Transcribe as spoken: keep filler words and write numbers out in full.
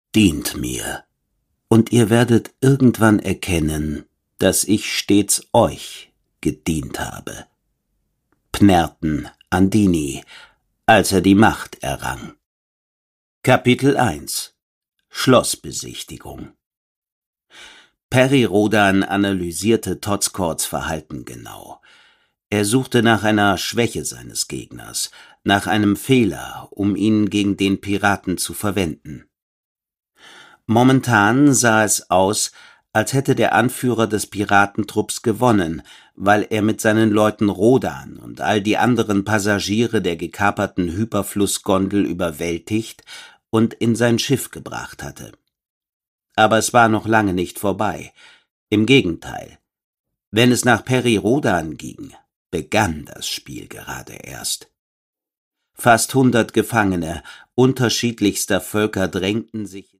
Dient mir, und ihr werdet irgendwann erkennen, dass ich stets euch gedient habe. Pnerten Andini, als er die Macht errang. Kapitel eins Schlossbesichtigung. Peri Rodan analysierte Todscords Verhalten genau. Er suchte nach einer Schwäche seines Gegners, nach einem Fehler, um ihn gegen den Piraten zu verwenden. Momentan sah es aus, als hätte der Anführer des Piratentrupps gewonnen, weil er mit seinen Leuten Rodan und all die anderen Passagiere der gekaperten Hyperflussgondel überwältigt und in sein Schiff gebracht hatte. Aber es war noch lange nicht vorbei. Im Gegenteil. Wenn es nach Peri Rodan ging, begann das Spiel gerade erst. Fast hundert Gefangene unterschiedlichster Völker drängten sich